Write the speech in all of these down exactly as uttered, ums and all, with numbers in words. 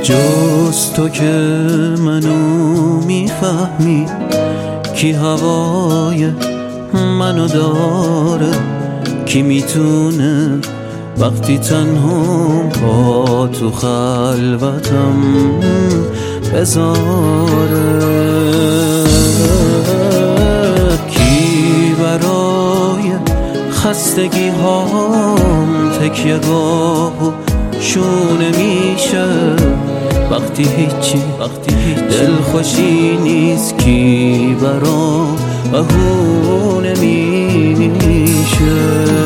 جز تو که منو میفهمی کی هوای منو داره، کی میتونه وقتی تنها پا تو خلوتم بذاره، کی برای خستگی هام تکیه گاه و شونه میشه وقتی هیچی وقتی هیچ دلخوشی نیست، کی برا بهونه میشه.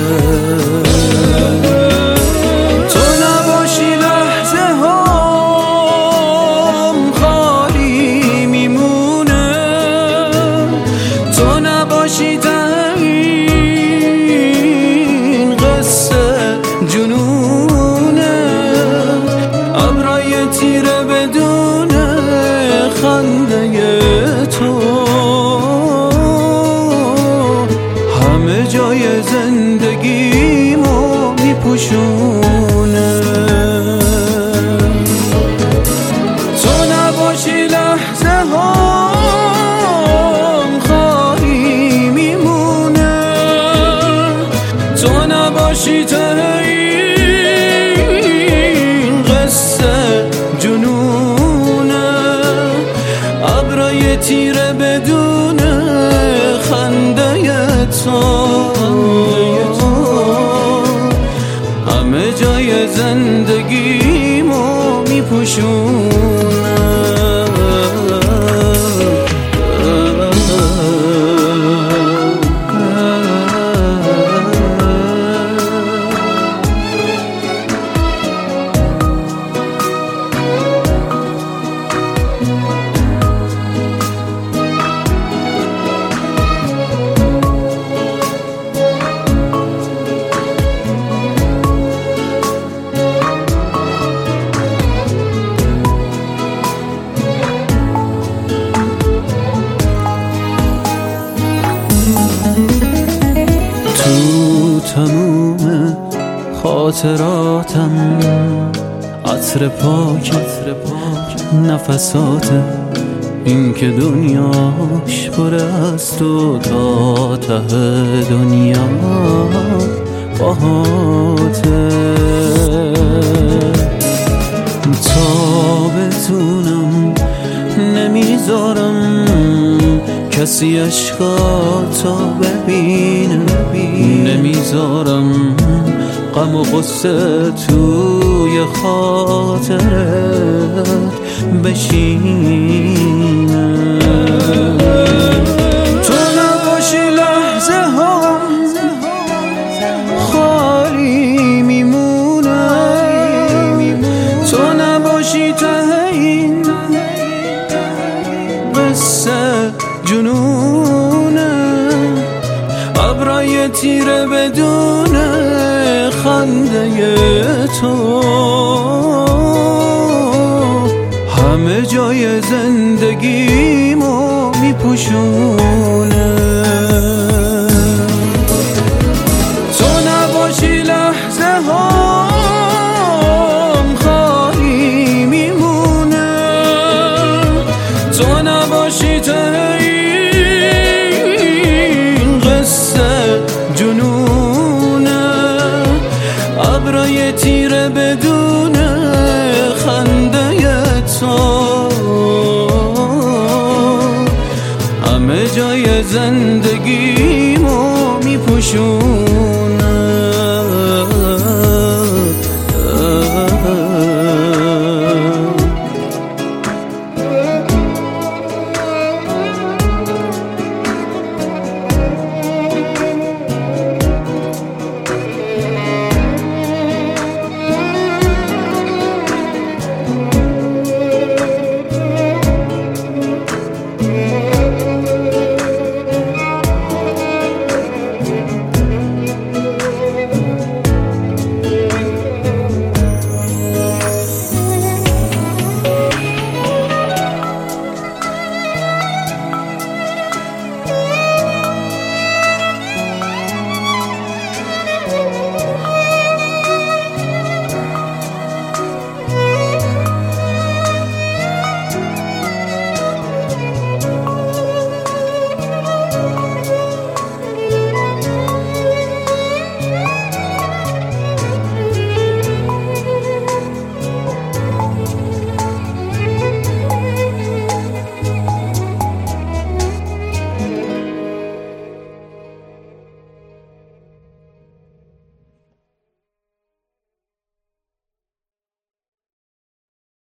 تو نباشی لحظه هم خالی میمونه، تو نباشی این قصه جنونه، ابرای تیره بدون خنده تو همه جای زندگیمو میپوشونه. تو نباشی لحظه هم خالی میمونه، تو نباشی ته این قصه جنونه، ابرای تیره بدون خنده تو همه جای زندگیمو میپوشونه. تو تموم خاطراتم عطر پاک نفسات، این که دنیاش پر از تو تا ته دنیا باهاته، تا بتونم نمیذارم کسی عشقاتو ببینه، نمیذارم غم و غصه توی خاطرت بشینه. تو نباشی لحظه هم خالی میمونه، تو نباشی ته این قصه جنونه، ابرای تیره بدون خنده تو همه جای زندگیمو میپوشونه. تو نباشی لحظه هم خالی میمونه، تو نباشی ته این قصه جنونه، ابرای تیره بدون خنده تو همه جای زندگیمو میپوشونه.